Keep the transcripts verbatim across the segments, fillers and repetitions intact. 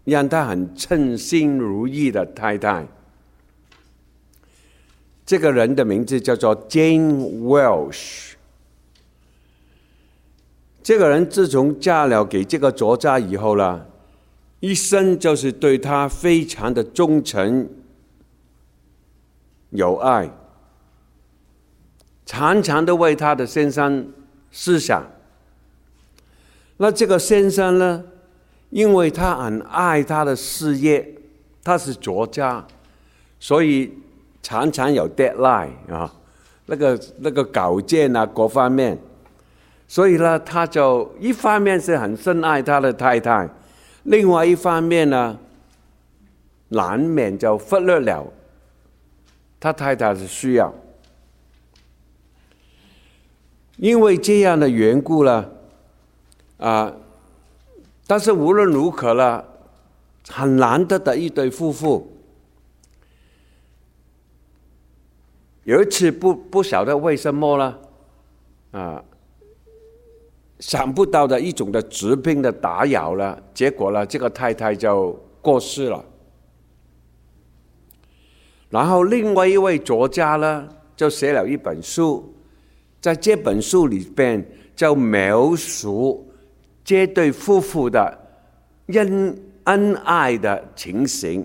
让他很称心如意的太太。这个人的名字叫做 Jane Welsh。这个人自从嫁了给这个作家以后了，一生就是对他非常的忠诚有爱，常常的为他的先生思想。那这个先生呢，因为他很爱他的事业，他是作家，所以常常有 deadline 啊，那个那个稿件啊，各方面，所以呢，他就一方面是很深爱他的太太，另外一方面呢，难免就忽略了他太太的需要。因为这样的缘故呢，啊，但是无论如何了，很难得的一对夫妇。有一次不不晓得为什么呢，啊，想不到的一种的疾病的打扰了，结果呢，这个太太就过世了。然后另外一位作家呢，就写了一本书，在这本书里边就描述这对夫妇的恩恩爱的情形。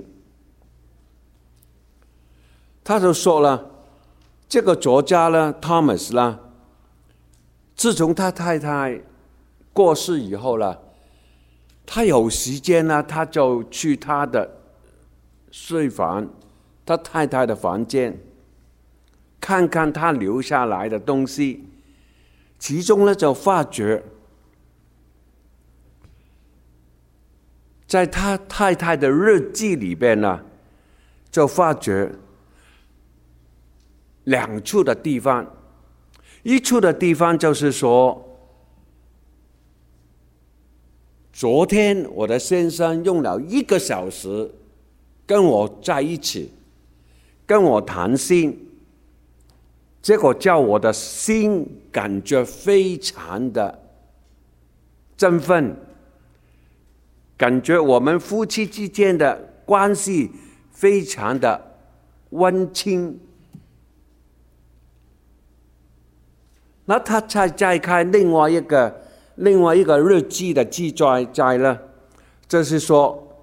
他就说了，这个作家呢 ，Thomas 呢，自从他太太过世以后呢，他有时间呢，他就去他的睡房，他太太的房间，看看他留下来的东西，其中呢就发觉，在他太太的日记里边呢，就发觉两处的地方，一处的地方就是说，昨天我的先生用了一个小时跟我在一起，跟我谈心，结果叫我的心感觉非常的振奋，感觉我们夫妻之间的关系非常的温馨。那他再再看另外一个另外一个日记的记载在呢，就是说，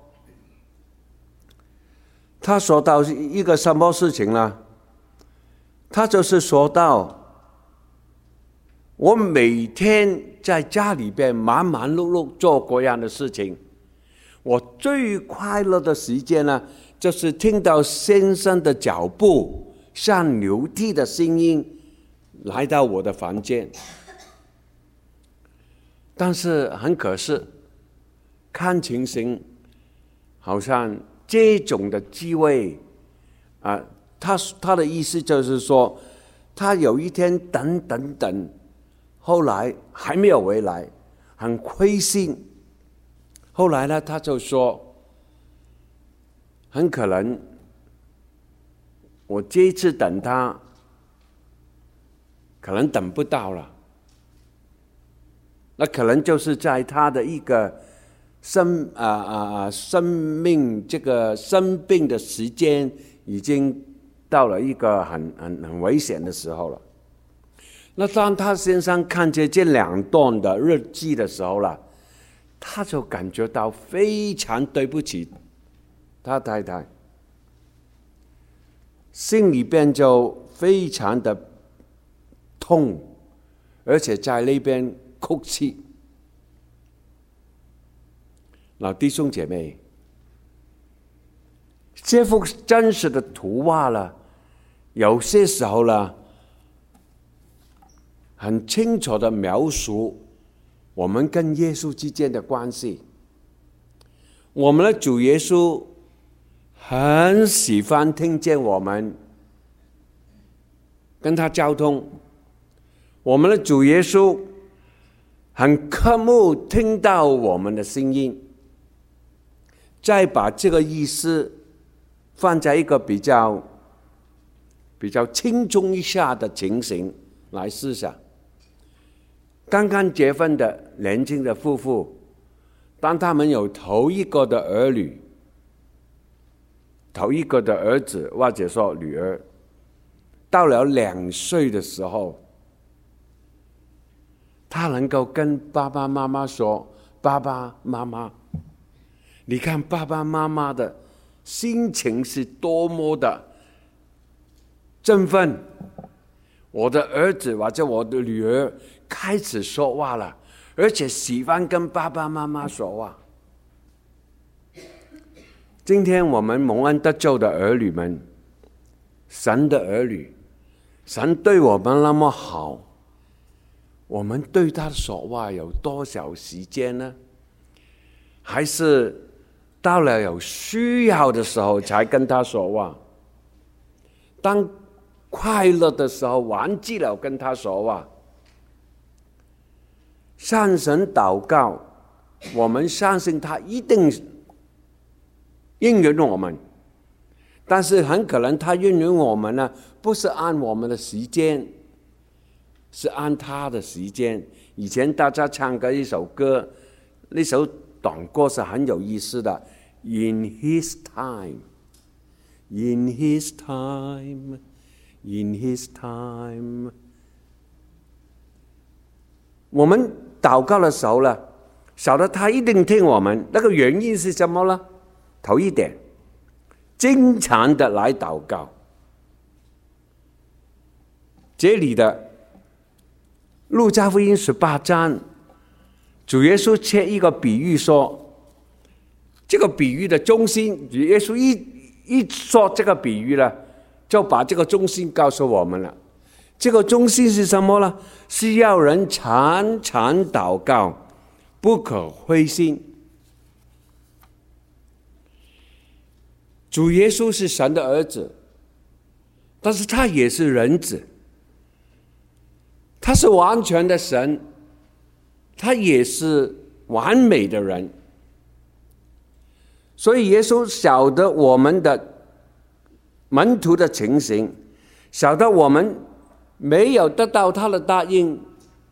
他说到一个什么事情呢？他就是说到，我每天在家里边忙忙碌碌做各样的事情，我最快乐的时间呢，就是听到先生的脚步像流涕的声音来到我的房间。但是很可惜，看情形好像这种的机会啊，他他的意思就是说，他有一天等等等，后来还没有回来，很亏心。后来呢，他就说，很可能我这一次等他，可能等不到了。那可能就是在他的一个生啊啊啊生命这个生病的时间已经到了一个很很很危险的时候了。那当他先生看见这两段的日记的时候了，他就感觉到非常对不起他太太，心里边就非常的痛，而且在那边哭泣。那弟兄姐妹，这幅真实的图画了，有些时候了，很清楚的描述我们跟耶稣之间的关系。我们的主耶稣很喜欢听见我们跟他交通，我们的主耶稣很渴慕听到我们的声音，再把这个意思放在一个比较比较轻重一下的情形来思想。刚刚结婚的年轻的夫妇， 当他们有头一个的儿女，头一个的儿子或者说女儿，到了两岁的时候，他能够跟爸爸妈妈说：“爸爸妈妈，你看爸爸妈妈的心情是多么的振奋！我的儿子或者我的女儿开始说话了，而且喜欢跟爸爸妈妈说话。”今天我们蒙恩得救的儿女们，神的儿女，神对我们那么好，我们对他说话有多少时间呢？还是到了有需要的时候才跟他说话？当快乐的时候忘记了跟他说话。向神祷告，我们相信他一定应允我们，但是很可能他应允我们呢，不是按我们的时间，是按他的时间。以前大家唱过一首歌，那首短歌是很有意思的 ，In His time, In His time, In His time。我们祷告的时候呢，晓得他一定听我们，那个原因是什么呢？头一点，经常的来祷告。这里的路加福音十八章，主耶稣切一个比喻说，这个比喻的中心，主耶稣一一说这个比喻呢，就把这个中心告诉我们了。这个中心是什么呢？是要人常常祷告，不可灰心。主耶稣是神的儿子，但是他也是人子，他是完全的神，他也是完美的人。所以耶稣晓得我们的门徒的情形，晓得我们没有得到他的答应，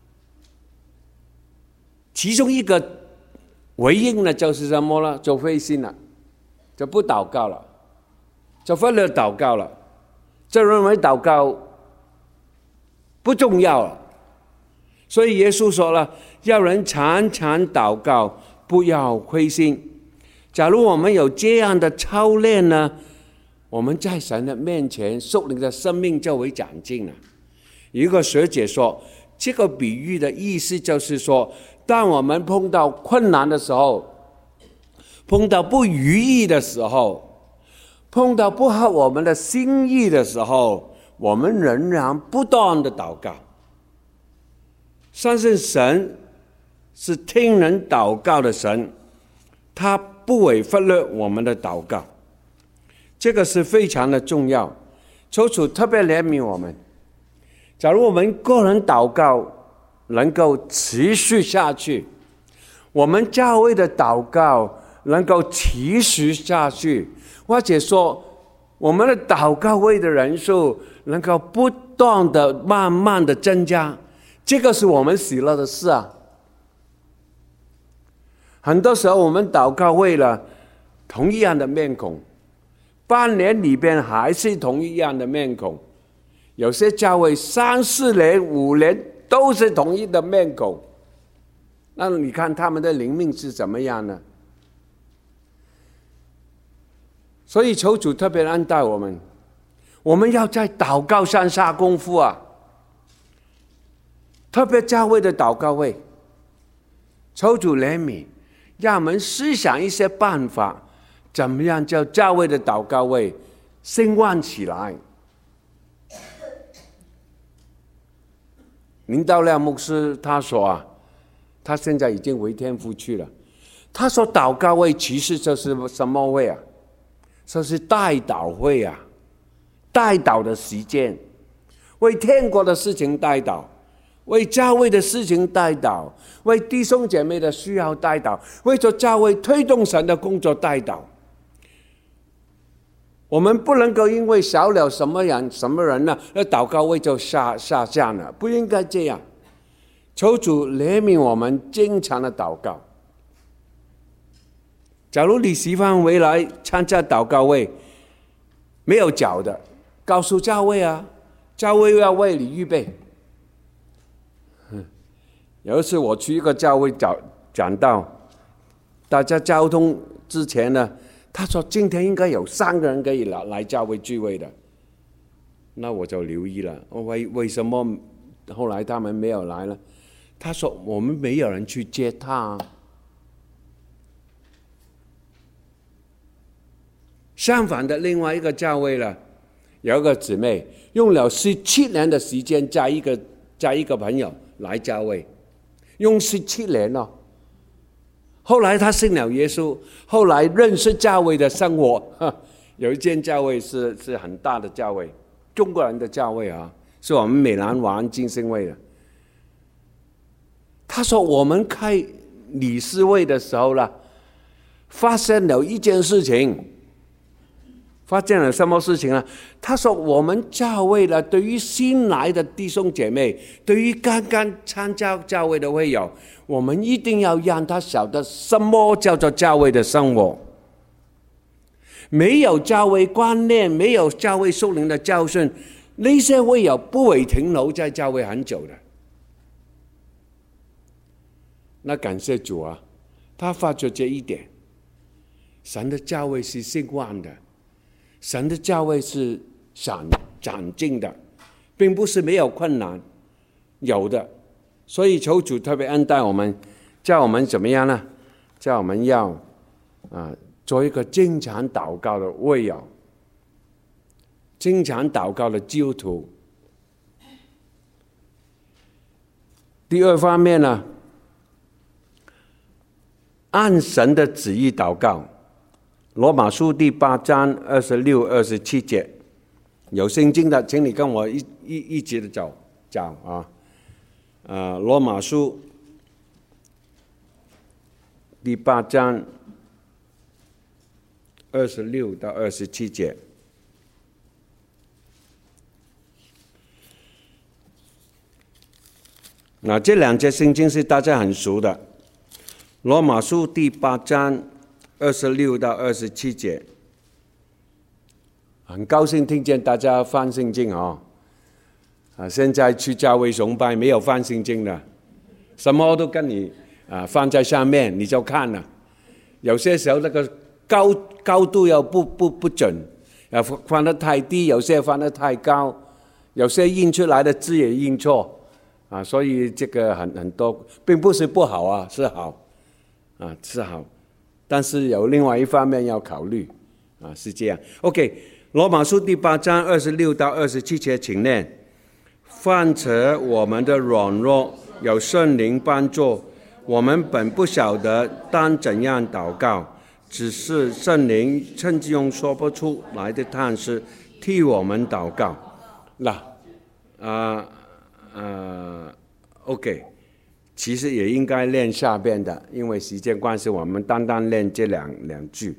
其中一个回应呢，就是什么呢？就灰心了，就不祷告了，就忽略祷告了，就认为祷告不重要了。所以耶稣说了，要人常常祷告，不要灰心。假如我们有这样的操练呢，我们在神的面前属灵的生命就会长进了。有一个学姐说，这个比喻的意思就是说，当我们碰到困难的时候，碰到不如意的时候，碰到不合我们的心意的时候，我们仍然不断的祷告。相信神是听人祷告的神，他不会忽略我们的祷告，这个是非常的重要。求主特别怜悯我们。假如我们个人祷告能够持续下去，我们教会的祷告能够持续下去，或者说我们的祷告会的人数能够不断的慢慢的增加，这个是我们喜乐的事啊。很多时候我们祷告会了同一样的面孔，半年里边还是同一样的面孔，有些教会三四年五年都是同一的面孔，那你看他们的灵命是怎么样呢？所以求主特别恩待我们，我们要在祷告上下功夫啊。特别教会的祷告会，求主怜悯，让我们思想一些办法，怎么样叫教会的祷告会兴旺起来。林道亮牧师他说啊，他现在已经回天父去了。他说祷告会其实就是什么会啊？就是代祷会啊，代祷的时间，为天国的事情代祷，为教会的事情代祷，为弟兄姐妹的需要代祷，为着教会推动神的工作代祷。我们不能够因为少了什么人什么人呢，那祷告会就下下降了，不应该这样。求主怜悯我们经常的祷告。 假如你喜欢回来参加祷告会，没有脚的，告诉教会啊，教会要为你预备。有一次我去一个教会讲讲道，大家交通之前呢，他说今天应该有三个人可以来来教会聚会的，那我就留意了，为为什么后来他们没有来呢？他说我们没有人去接他。相反的，另外一个教会呢，有一个姊妹用了十七年的时间加一个加一个朋友来教会，用十七年哦。后来他信了耶稣，后来认识教会的生活，有一间教会是是很大的教会，中国人的教会啊，是我们美兰华安浸信会的。他说我们开理事会的时候呢，发生了一件事情。发现了什么事情呢？他说我们教会呢，对于新来的弟兄姐妹，对于刚刚参加教会的会友，我们一定要让他晓得什么叫做教会的生活。没有教会观念，没有教会属灵的教训，那些会友不会停留在教会很久的。那感谢主啊，他发觉这一点，神的教会是兴旺的，神的教会是长长进的，并不是没有困难，有的。所以求主特别恩待我们，叫我们怎么样呢？叫我们要啊，做一个经常祷告的会友，经常祷告的基督徒。第二方面呢，按神的旨意祷告。罗马书第八章二十六、二十七节，有圣经的，请你跟我一一一起的走讲啊。呃，罗马书第八章二十六到二十七节。那这两节圣经是大家很熟的，罗马书第八章二十六到二十七节，很高兴听见大家翻圣经哦。啊，现在去教会崇拜没有翻圣经的，什么都跟你啊放在上面，你就看了。有些时候那个高高度又不不不准，要放得太低，有些放得太高，有些印出来的字也印错啊，所以这个很很多，并不是不好啊，是好啊，是好。但是有另外一方面要考虑，啊，是这样。OK， 罗马书第八章二十六到二十七节，请念：况且我们的软弱有圣灵帮助，我们本不晓得当怎样祷告，只是圣灵趁机用说不出来的叹息替我们祷告。那啊呃 ，OK。其实也应该练下边的，因为时间关系，我们单单练这两两句。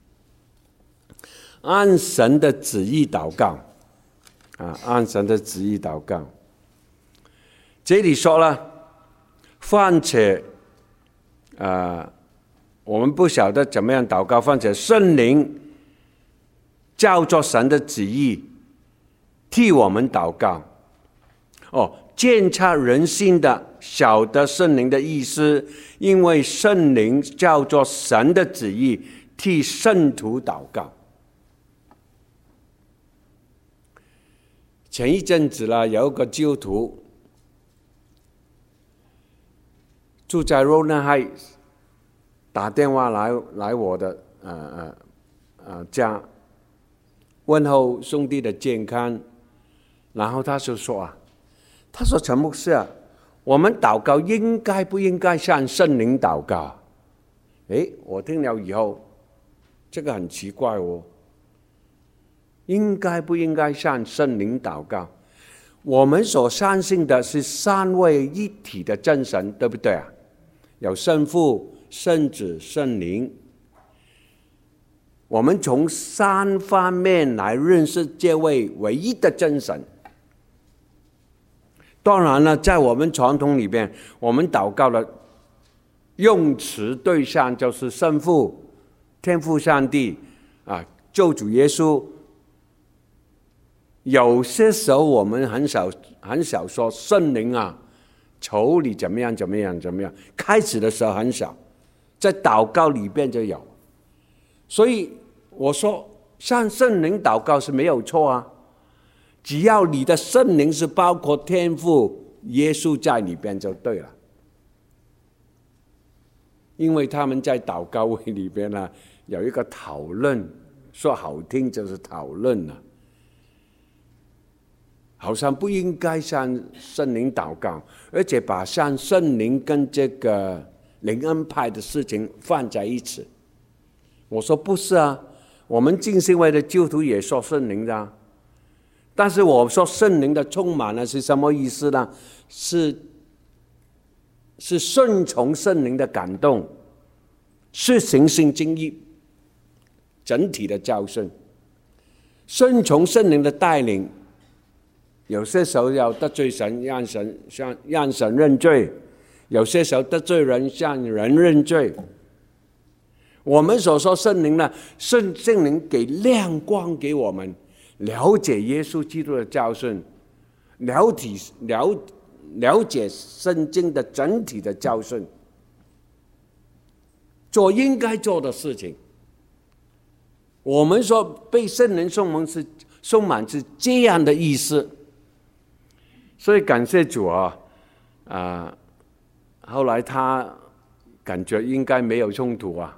按神的旨意祷告，啊，按神的旨意祷告。这里说了，况且，啊，我们不晓得怎么样祷告，况且圣灵叫做神的旨意，替我们祷告。哦。鉴察人心的，晓得圣灵的意思，因为圣灵叫做神的旨意，替圣徒祷告。前一阵子啦，有一个基督徒住在 Rona Heights， 打电话来来我的呃呃呃家，问候兄弟的健康，然后他就说啊。他说：“陈牧师啊，我们祷告应该不应该向圣灵祷告？”诶，我听了以后，这个很奇怪哦。应该不应该向圣灵祷告？我们所相信的是三位一体的真神，对不对啊？有圣父、圣子、圣灵。我们从三方面来认识这位唯一的真神。当然了，在我们传统里边，我们祷告的用词对象就是圣父、 天父上帝啊，救主耶稣。有些时候我们很少很少说圣灵啊，求你怎么样怎么样怎么样。开始的时候很少，在祷告里边就有。所以我说向圣灵祷告是没有错啊，只要你的圣灵是包括天父耶稣在里边就对了。因为他们在祷告会里边呢，有一个讨论，说好听就是讨论了，好像不应该向圣灵祷告，而且把向圣灵跟这个灵恩派的事情放在一起。我说不是啊，我们浸信会的基督徒也说圣灵的啊，但是我说圣灵的充满了是什么意思呢？是是顺从圣灵的感动，是行信经意整体的教训，顺从圣灵的带领。有些时候要得罪神，让神向让神认罪；有些时候得罪人，向人认罪。我们所说圣灵呢，圣圣灵给亮光给我们，了解耶稣基督的教训，了解了了解圣经的整体的教训，做应该做的事情。我们说被圣灵充满是充满是这样的意思。所以感谢主啊！啊，后来他感觉应该没有冲突啊。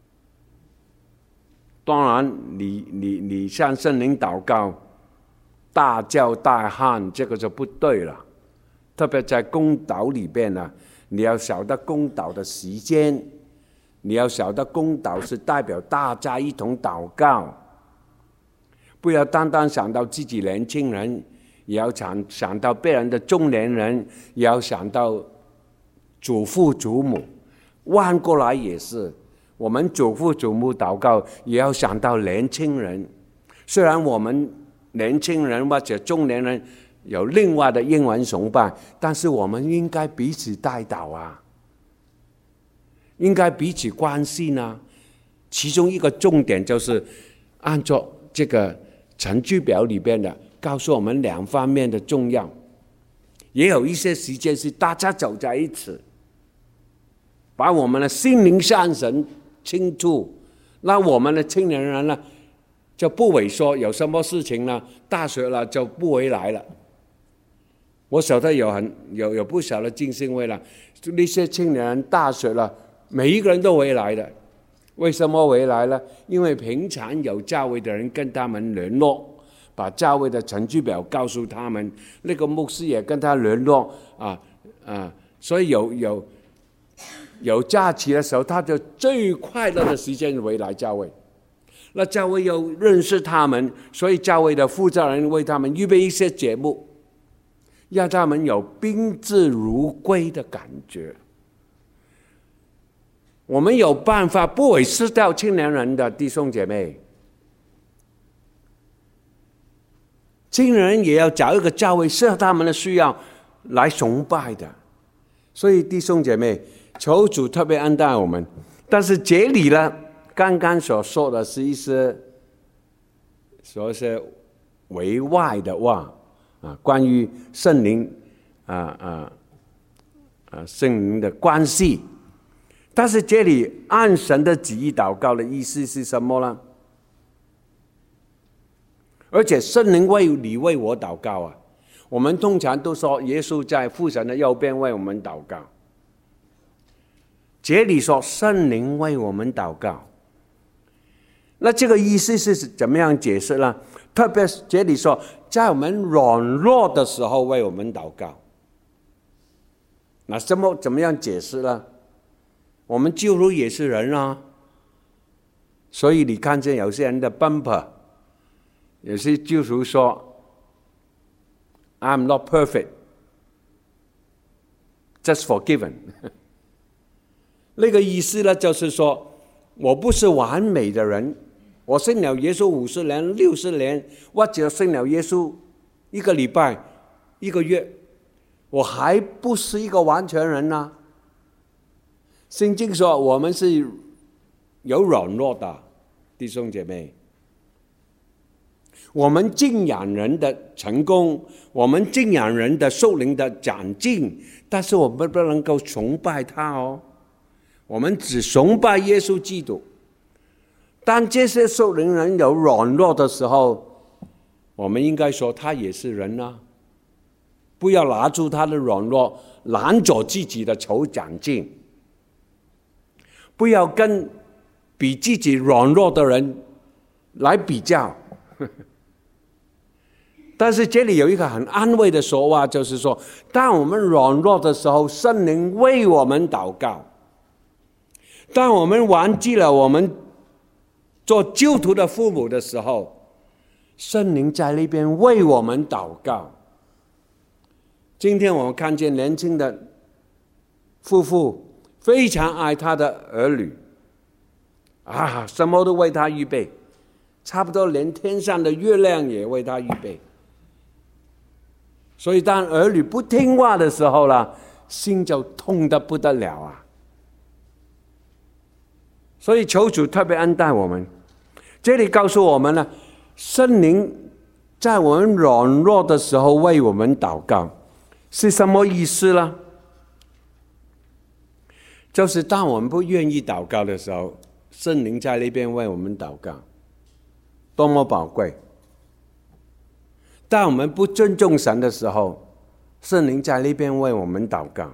当然你，你你向圣灵祷告，大叫大喊，这个就不对了。特别在公祷里边呢，你要晓得公祷的时间，你要晓得公祷是代表大家一同祷告，不要单单想到自己年轻人。也要想想到别人的中年人，也要想到祖父祖母，换过来也是，我们祖父祖母祷告，也要想到年轻人。虽然我们年轻人或者中年人有另外的英文崇拜，但是我们应该彼此代祷啊，应该彼此关心啊。其中一个重点就是按照这个程序表里边的。告诉我们两方面的重要，也有一些时间是大家走在一起，把我们的心灵向神倾注，那我们的青年人呢就不萎缩，有什么事情呢，大学了就不回来了。我晓得有很有有不少的浸信会了，那些青年人大学了，每一个人都回来的。为什么回来了？因为平常有教会的人跟他们联络。把教会的程序表告诉他们，那个牧师也跟他联络啊啊，所以有有有假期的时候，他就最快乐的时间回来教会。那教会又认识他们，所以教会的负责人为他们预备一些节目，让他们有宾至如归的感觉。我们有办法不会失掉青年人的弟兄姐妹。青年人也要找一个教会适合他们的需要来崇拜的，所以弟兄姐妹，求主特别恩待我们。但是这里呢，刚刚所说的是一些说是委外的话啊，关于圣灵啊啊啊圣灵的关系。但是这里按神的旨意祷告的意思是什么呢？而且圣灵为你为我祷告啊，我们通常都说耶稣在父神的右边为我们祷告。这里说圣灵为我们祷告，那这个意思是怎么样解释呢？特别这里说在我们软弱的时候为我们祷告，那怎么怎么样解释呢？我们基督徒也是人啊，所以你看见有些人的 bumper。有些基督徒说 I'm not perfect, just forgiven 那个意思呢，就是说我不是完美的人，我信了耶稣五十年六十年，或者信了耶稣一个礼拜一个月，我还不是一个完全人啊。圣经说我们是有软弱的弟兄姐妹。我们敬仰人的成功，我们敬仰人的属灵的长进，但是我们不能够崇拜他哦。我们只崇拜耶稣基督。当这些属灵人有软弱的时候，我们应该说他也是人啊，不要拿住他的软弱拦阻自己的求长进，不要跟比自己软弱的人来比较。但是这里有一个很安慰的说话，就是说当我们软弱的时候，圣灵为我们祷告。当我们忘记了我们做基督徒的父母的时候，圣灵在那边为我们祷告。今天我们看见年轻的夫妇非常爱他的儿女啊，什么都为他预备，差不多连天上的月亮也为他预备。所以当儿女不听话的时候啦，心就痛得不得了啊。所以求主特别恩待我们。这里告诉我们呢，圣灵在我们软弱的时候为我们祷告，是什么意思呢？就是当我们不愿意祷告的时候，圣灵在那边为我们祷告，多么宝贵。当我们不尊重神的时候，圣灵在那边为我们祷告，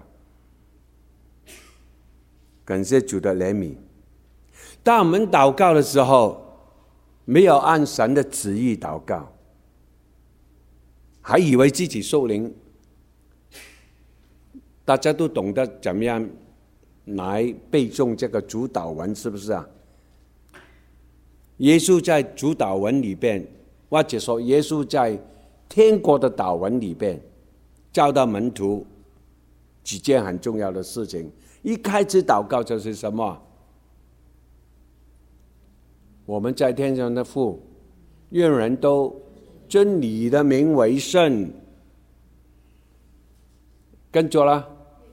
感谢主的怜悯。当我们祷告的时候，没有按神的旨意祷告，还以为自己属灵，大家都懂得怎么样来背诵这个主祷文，是不是啊？耶稣在主祷文里边，或者说耶稣在天国的祷文里边教导门徒几件很重要的事情。一开始祷告就是什么？我们在天上的父，愿人都尊你的名为圣。跟着了，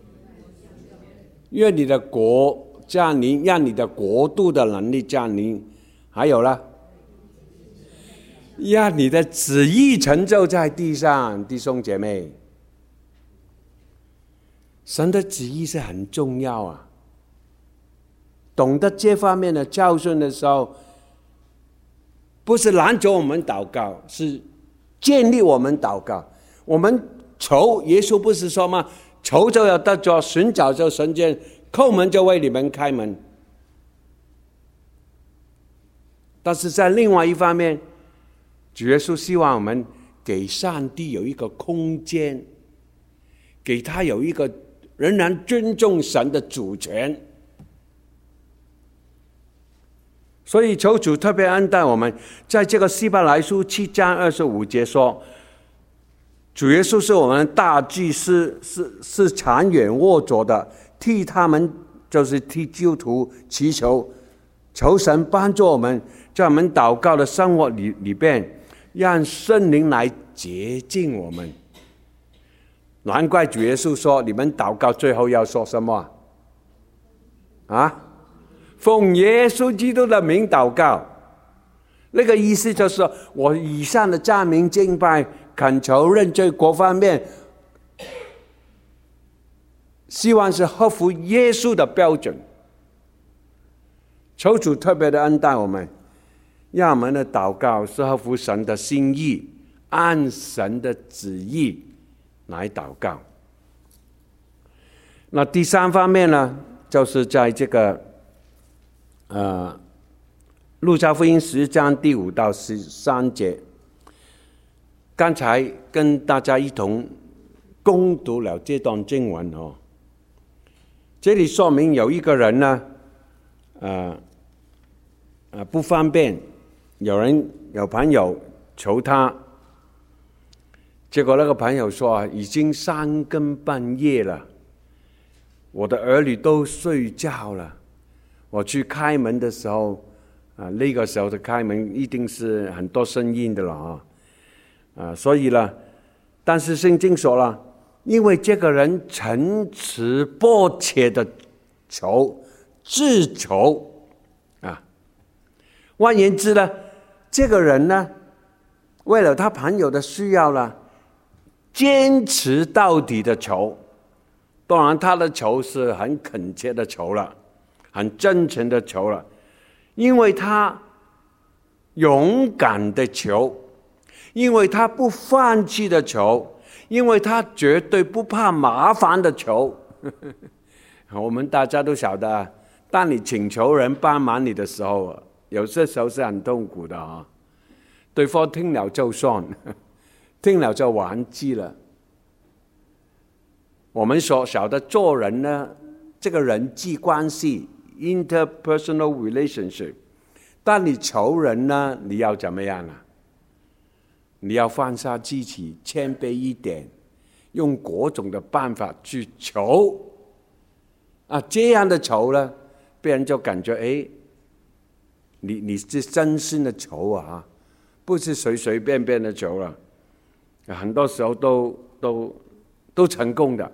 愿你的国降临，让你的国度的能力降临。还有了，让你的旨意成就在地上。弟兄姐妹，神的旨意是很重要啊。懂得这方面的教训的时候，不是拦阻我们祷告，是建立我们祷告。我们求耶稣不是说吗？求就要得着，寻找就寻见，叩门就为你们开门。但是在另外一方面，主耶稣希望我们给上帝有一个空间，给他有一个仍然尊重神的主权。所以求主特别恩待我们，在这个希伯来书七章二十五节说，主耶稣是我们的大祭司，是是长远握着的，替他们就是替基督徒祈求，求神帮助我们，在我们祷告的生活里里边，让圣灵来洁净我们。难怪主耶稣说，你们祷告最后要说什么啊？奉耶稣基督的名祷告。那个意思就是说，我以上的赞美敬拜恳求认罪各方面，希望是合乎耶稣的标准。求主特别的恩待我们，让我们的祷告是合乎神的心意，按神的旨意来祷告。那第三方面呢，就是在这个呃路加福音十章第五到十三节，刚才跟大家一同攻读了这段经文哦。这里说明有一个人呢，呃呃不方便，有人有朋友求他，结果那个朋友说啊，已经三更半夜了，我的儿女都睡觉了，我去开门的时候，啊，那个时候的开门一定是很多声音的了啊，啊，所以呢，但是圣经说了，因为这个人诚实迫切的求，自求啊， 换言之呢，这个人呢，为了他朋友的需要呢，坚持到底的求。当然他的求是很恳切的求了，很真诚的求了，因为他勇敢的求，因为他不放弃的求，因为他绝对不怕麻烦的求。我们大家都晓得，当你请求人帮忙你的时候，有些时候是很痛苦的啊。对方听了就算，听了就忘记了。我们所晓得做人呢，这个人际关系 interpersonal relationship， 当你求人呢，你要怎么样啊？你要放下自己，谦卑一点，用各种的办法去求啊，这样的求呢，别人就感觉哎，你你是真心的求啊，不是随随便便的求了，很多时候都都都成功的。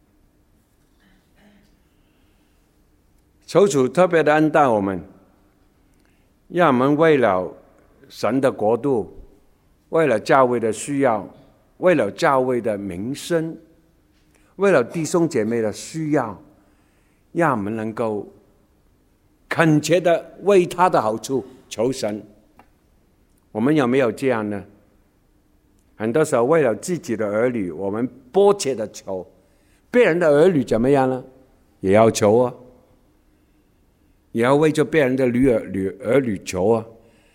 求主特别的恩待我们，让我们为了神的国度，为了教会的需要，为了教会的名声，为了弟兄姐妹的需要，让我们能够恳切的为他的好处求神。我们有没有这样呢？很多时候为了自己的儿女，我们迫切的求，别人的儿女怎么样呢？也要求啊，也要为着别人的女儿女儿女求啊。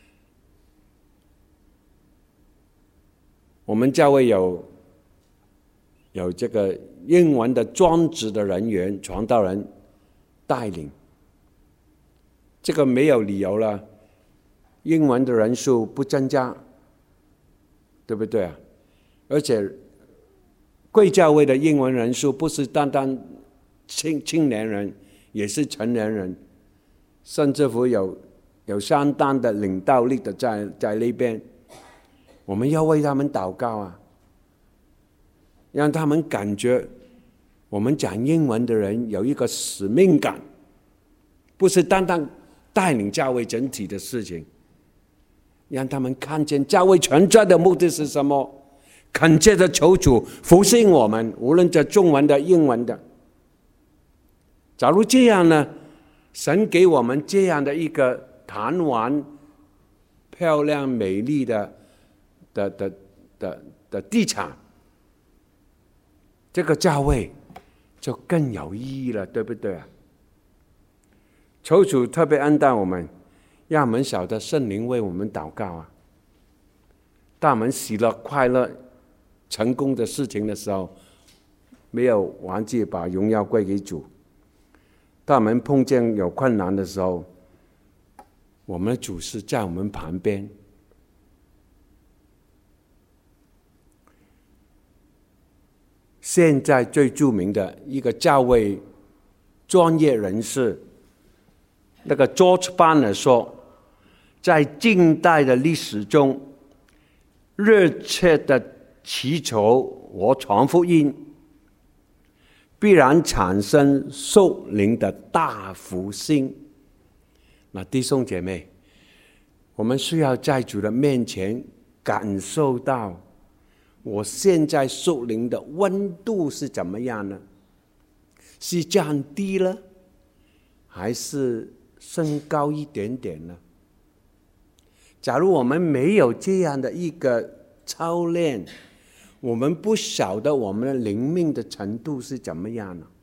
我们教会有有这个英文的专职的人员，传道人带领，这个没有理由了，英文的人数不增加，对不对啊？而且贵教会的英文人数不是单单青青年人，也是成年人，甚至乎有有相当的领导力的在在那边。我们要为他们祷告啊，让他们感觉我们讲英文的人有一个使命感，不是单单带领教会整体的事情，让他们看见教会存在的目的是什么，恳切的求主复兴我们，无论在中文的英文的。假如这样呢，神给我们这样的一个弹丸漂亮美丽的的的的的地产，这个教会就更有意义了，对不对啊？求主特别恩待我们，让我们晓得圣灵为我们祷告啊。当我们喜乐、快乐、成功的事情的时候，没有忘记把荣耀归给主。当我们碰见有困难的时候，我们的主是在我们旁边。现在最著名的一个教会专业人士，那个 George Barna 说，在近代的历史中，热切的祈求和传福音，必然产生属灵的大复兴。那弟兄姐妹，我们需要在主的面前感受到，我现在属灵的温度是怎么样呢？是降低了，还是升高一点点呢？假如我们没有这样的一个操练，我们不晓得我们的灵命的程度是怎么样呢？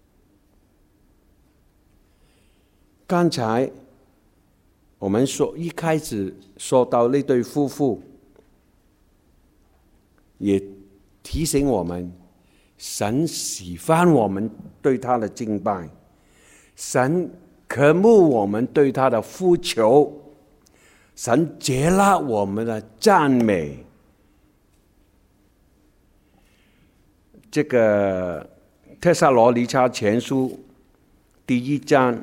刚才我们说一开始说到那对夫妇，也提醒我们，神喜欢我们对他的敬拜，神渴慕我们对他的呼求，神接纳我们的赞美。这个帖撒罗尼迦前书第一章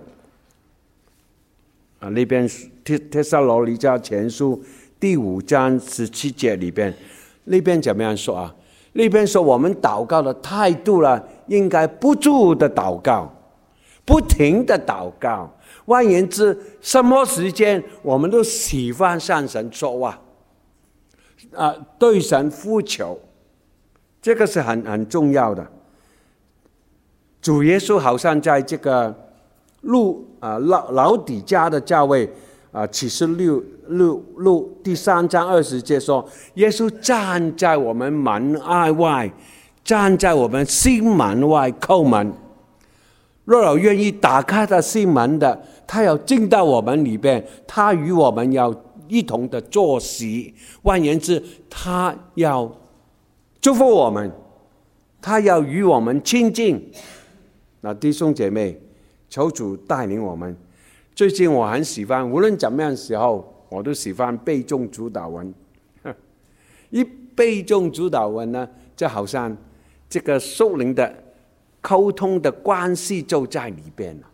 啊，那边帖帖撒罗尼迦前书第五章十七节里边，那边怎么样说啊？那边说我们祷告的态度了，应该不住的祷告，不停的祷告， 换言之，什么时间我们都喜欢向神说话，啊，对神呼求，这个是很很重要的。主耶稣好像在这个路啊老老底家的教会啊，启示录录录第三章二十节说，耶稣站在我们门爱外，站在我们心门外叩门。若有愿意打开他心门的，他要进到我们里边，他与我们要一同的坐席。换言之，他要祝福我们，他要与我们亲近。那弟兄姐妹，求主带领我们。最近我很喜欢，无论怎么样的时候，我都喜欢背诵主祷文。一背诵主祷文呢，就好像这个属灵的沟通的关系就在里边了。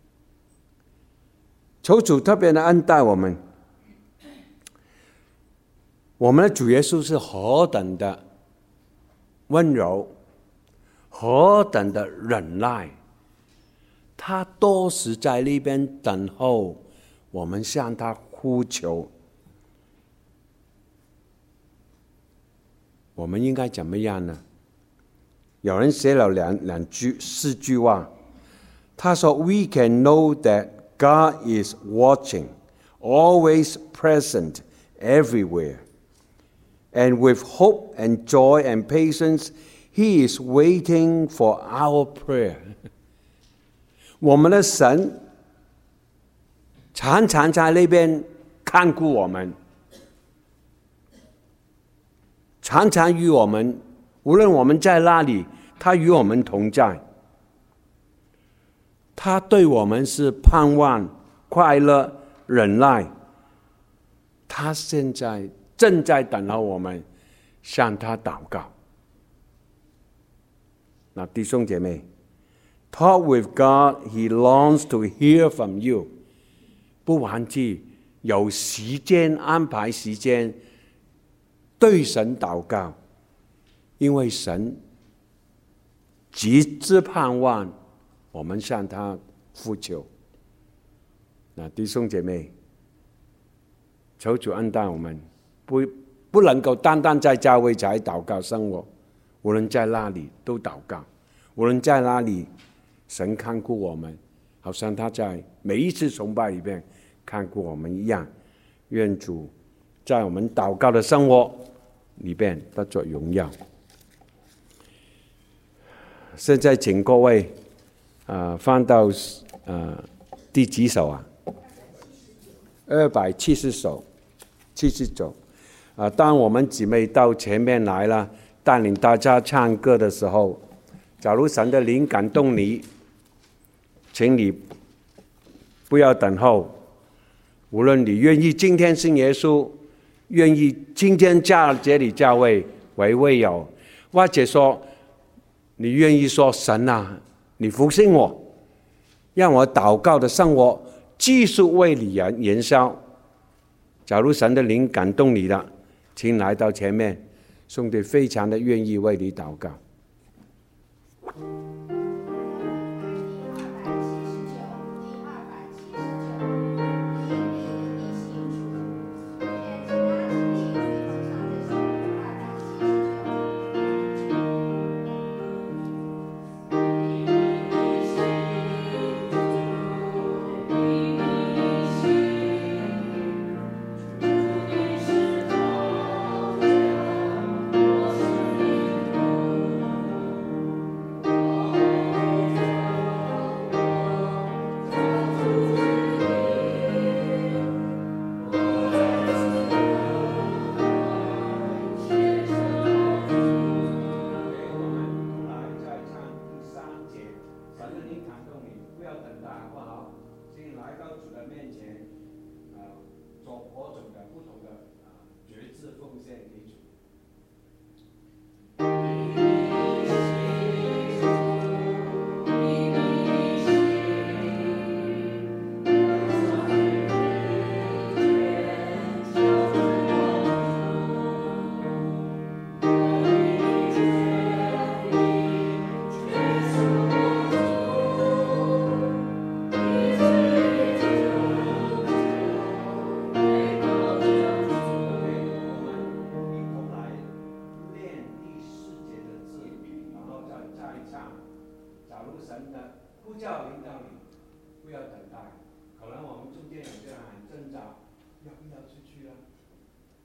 求主特别的恩待我们。我们的主耶稣是何等的温柔，何等的忍耐，他多时在那边等候我们向他呼求。我们应该怎么样呢？有人写了两两句四句话，他说 ：“We can know that God is watching, always present, everywhere, and with hope and joy and patience, He is waiting for our prayer.” 我们的神常常在那边看顾我们，常常与我们，无论我们在哪里，他与我们同在。他对我们是盼望、快乐、忍耐。他现在正在等候我们向他祷告。那弟兄姐妹， Talk with God, He longs to hear from you。 不忘记有时间，安排时间对神祷告，因为神极之盼望我们向他呼求。那弟兄姐妹，求主恩待我们，不不能够单单在教会才祷告生活，无论在哪里都祷告，无论在哪里，神看顾我们，好像他在每一次崇拜里面看顾我们一样。愿主在我们祷告的生活里边得着荣耀。现在请各位啊、呃、翻到呃第几首啊？二百七十首，七十首。啊、呃，当我们姊妹到前面来了，带领大家唱歌的时候，假如神的灵感动你，请你不要等候。无论你愿意今天信耶稣，愿意今天加这里教会为会友，或者说你愿意说神啊，你复兴我，让我祷告的生活继续为你燃烧。假如神的灵感动你了，请来到前面，兄弟非常的愿意为你祷告。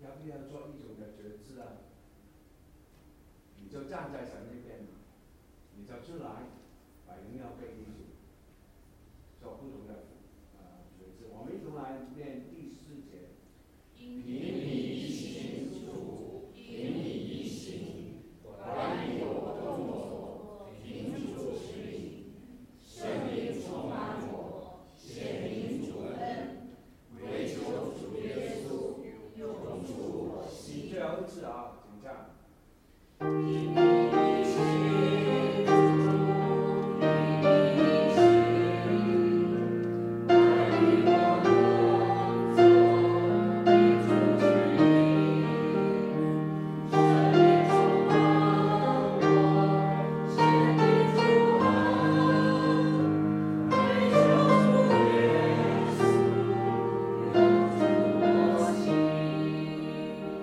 要不要做一种的觉知啊？你就站在神那边嘛，你就出来，把荣耀归给主，做不同的呃觉知。我们一同来念第四节。因你一行主，因你一行，管理我动作，凭主指引，圣灵充满我，显明主恩，为求主耶稣永驻我心。最后一次啊，请唱。因你一行主，因你一行，管理我动作，凭主指引，圣灵充满我，显明主恩，为求主耶稣永驻我心。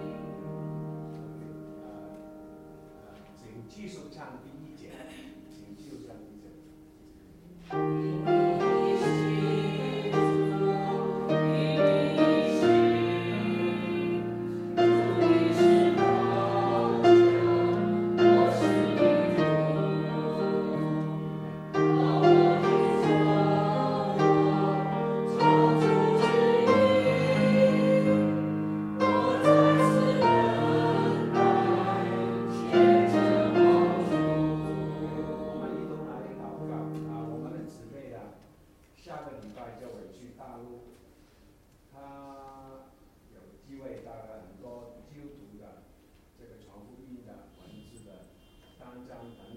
请继续唱第一节，请继续唱第一节。因你一行主，因你一行，主你是高脚，我是你主，把我的所有照主指引，我在此等待，牵着我主。我们一同来祷告啊！我们的姊妹啊，下个礼拜就回去大陆，她有机会大概很多基督徒的这个传福音的文字的单张的。